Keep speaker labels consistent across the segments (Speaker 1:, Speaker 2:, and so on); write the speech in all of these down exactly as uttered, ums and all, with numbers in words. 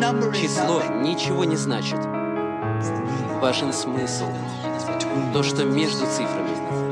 Speaker 1: Число ничего не значит. Важен смысл. То, что между цифрами.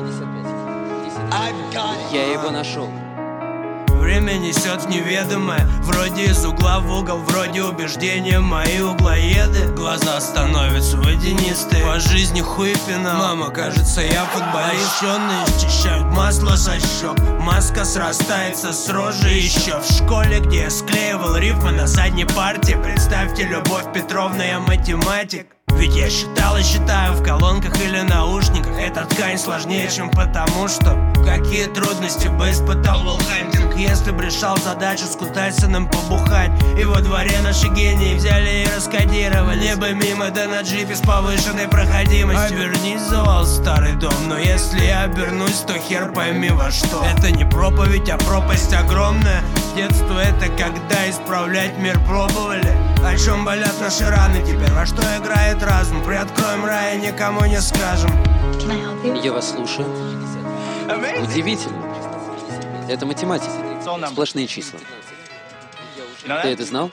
Speaker 1: Я его нашел.
Speaker 2: Время несет в неведомое, вроде из угла в угол, вроде убеждения мои углоеды. Глаза становятся водянистые, по жизни хуй пенал. Мама, кажется, я футболист. Ученые счищают масло со щек, маска срастается с рожи еще. В школе, где я склеивал рифмы на задней парте, представьте, Любовь Петровна, я математик. Ведь я считал и считаю в колонках или наушниках. Эта ткань сложнее, чем потому что какие трудности бы испытал Волхантинг, если бы решал задачу с Кутайсоном побухать. И во дворе наши гении взяли и раскодировали. Небо мимо, да на джипе с повышенной проходимостью. Обернись, завал, старый дом, но если я обернусь, то хер пойми во что. Это не проповедь, а пропасть огромная. Детство — это когда исправлять мир пробовали. О чем болят наши раны теперь, во что играет разум. Приоткроем рай и никому не скажем.
Speaker 1: Я вас слушаю. Удивительно. Это математика. Сплошные числа. Ты это знал?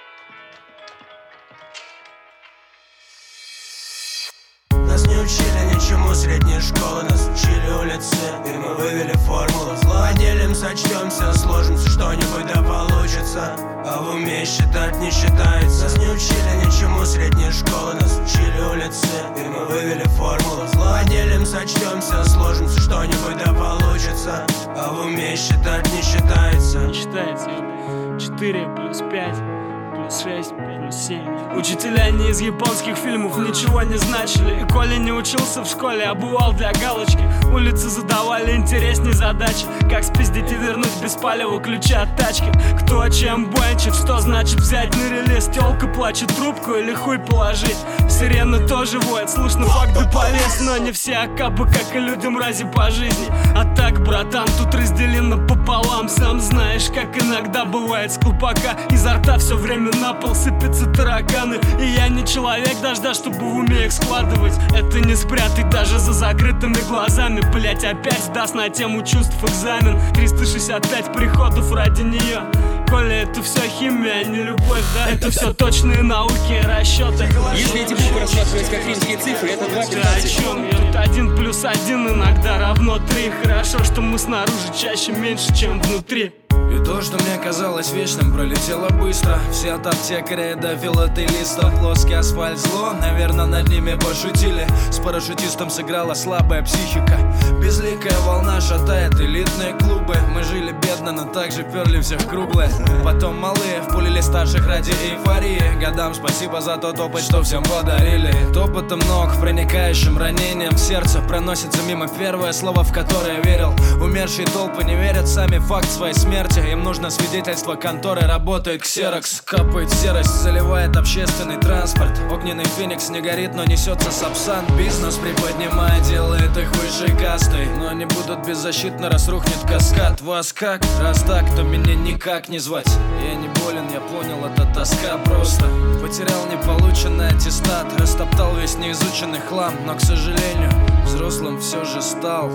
Speaker 2: Нас не учили ничему, средней школы нас учили улицы, и мы вывели формулу зла. Поделим, сочтемся, сложимся, что-нибудь да получится. А в уме считать не считается. Нас не учили ничему, средней школы нас учили улицы, и мы вывели формулу зла. Поделим, сочтемся, сложимся, что-нибудь да получится. А в уме считать не считается.
Speaker 3: Не считается. Четыре плюс пять плюс шесть плюс семь. Учителя не из японских фильмов ничего не значили. И Коля не учился в школе, а бывал для галочки. Улицы задавали интереснее задачи: как спиздить и вернуть без палева ключи от тачки. Кто чем бончит, что значит взять на релиз. Тёлка плачет трубку или хуй положить. Сирена тоже воет, слышно факт да полез. Но не все акапы, как и люди мрази по жизни. А так, братан, тут разделено пополам. Сам знаешь, как иногда бывает с колпака. Изо рта все время на пол сыпятся тараканы. И я не человек дождя, чтобы в уме их складывать. Это не спрятать даже за закрытыми глазами. Блять, опять даст на тему чувств экзамен. триста шестьдесят пять приходов ради нее. Коля, это все химия, а не любовь, да? Это все точные науки, расчеты.
Speaker 4: Если эти буквы рассматривать как римские цифры, это два пятнадцать.
Speaker 3: Тут один плюс один иногда равно три. Хорошо, что мы снаружи чаще меньше, чем внутри.
Speaker 5: И то, что мне казалось вечным, пролетело быстро. Все от аптекаря до филателиста. Плоский асфальт зло, наверное, над ними пошутили. С парашютистом сыграла слабая психика. Безликая волна шатает элитные клубы. Мы жили бедно, но также перли всех круглые. Потом малые впулили старших ради эйфории. Годам спасибо за тот опыт, что всем подарили. Топотом ног, проникающим ранением в сердце, проносится мимо первое слово, в которое верил. Умершие толпы не верят сами в факт своей смерти. Им нужно свидетельство конторы, работает ксерокс. Капает серость, заливает общественный транспорт. Огненный феникс не горит, но несется сапсан. Бизнес приподнимая, делает их высшей кастой. Но они будут беззащитны, раз рухнет каскад. Вас как? Раз так, то меня никак не звать. Я не болен, я понял, это тоска просто. Потерял неполученный аттестат, растоптал весь неизученный хлам. Но, к сожалению, взрослым все же стал.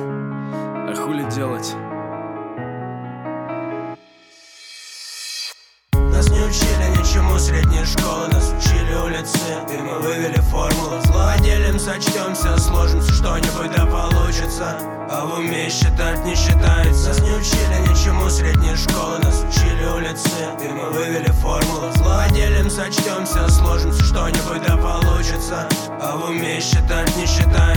Speaker 5: А хули делать?
Speaker 2: Нас не учили ничему, средней школы нас учили улицы, и мы вывели формулу зла. Поделим, сочтемся, сложимся, что-нибудь да получится. А в уме считать не считается. Нас не учили ничему, средней школы нас учили улицы, и мы вывели формулу зла. Поделим, сочтемся, сложимся, что-нибудь да получится. А в уме считать не считается.